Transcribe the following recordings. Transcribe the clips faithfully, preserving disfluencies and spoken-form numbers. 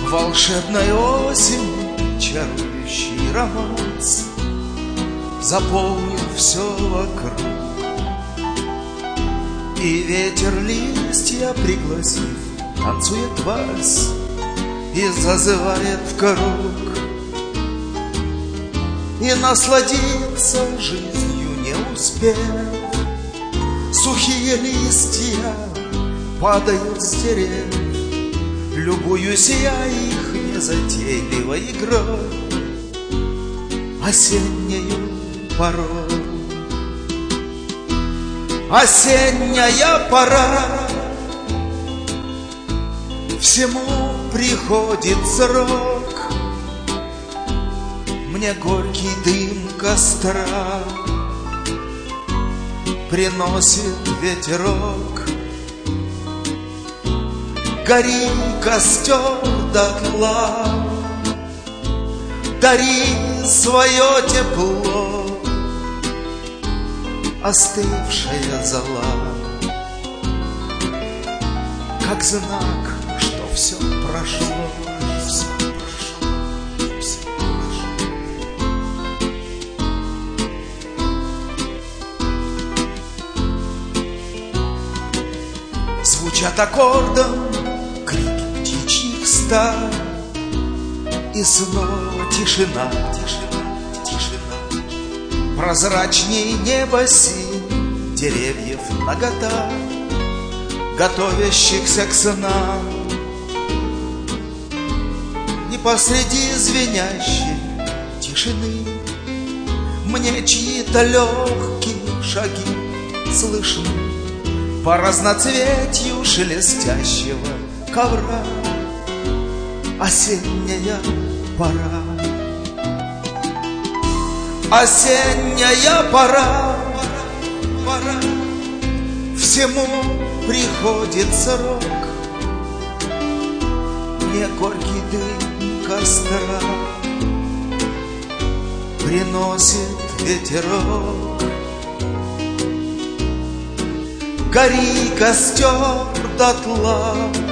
Волшебной осень чарующий романс заполнил все вокруг. И ветер листья пригласив, танцует вальс и зазывает в круг. И насладиться жизнью не успев, сухие листья падают с дерев. Любуюсь я их незатейливой игрой, осеннею порой. Осенняя пора, всему приходит срок. Мне горький дым костра приносит ветерок. Гори, костер дотла, дари свое тепло. Остывшая зола, как знак, что все прошло, все прошло, все прошло. Звучат аккордом крики птичьих стад, и снова тишина, тишина, тишина. Прозрачней неба синь, деревьев нагота, готовящихся к снам. И посреди звенящей тишины мне чьи-то легкие шаги слышны по разноцветью шелестящего ковра. Осенняя пора, осенняя пора, пора, всему приходит срок. Мне горький дым костра приносит ветерок. Гори, костер дотла,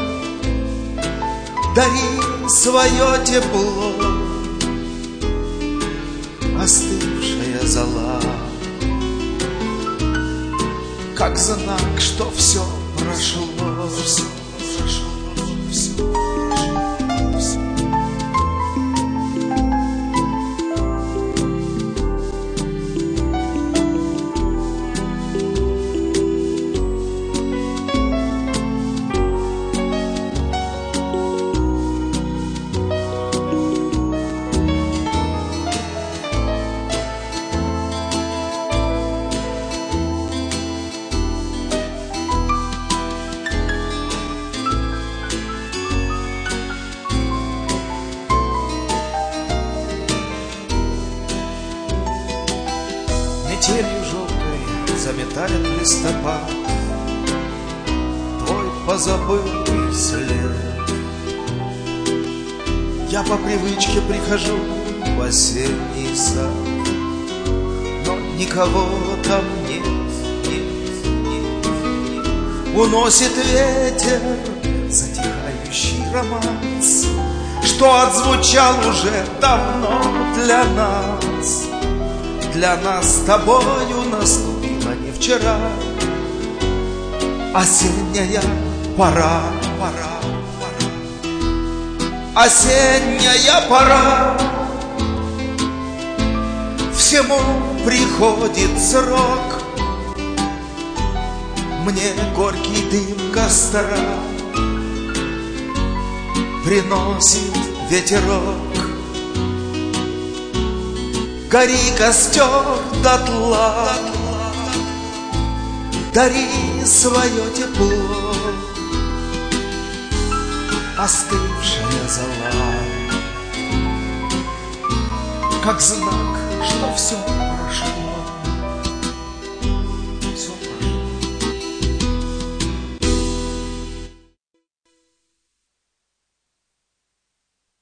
дари свое тепло. Остывшая зола, как знак, что все прошло, все прошло, все прошло, все. Метелью желтой заметает листопад твой позабытый след. Я по привычке прихожу в осенний сад, но никого там нет, нет, нет, нет. Уносит ветер затихающий романс, что отзвучал уже давно для нас. Для нас с тобою наступила не вчера осенняя пора, пора, пора. Осенняя пора, всему приходит срок. Мне горький дым костра приносит ветерок. Гори, костер дотла, дари свое тепло. Остывшая зола, как знак, что все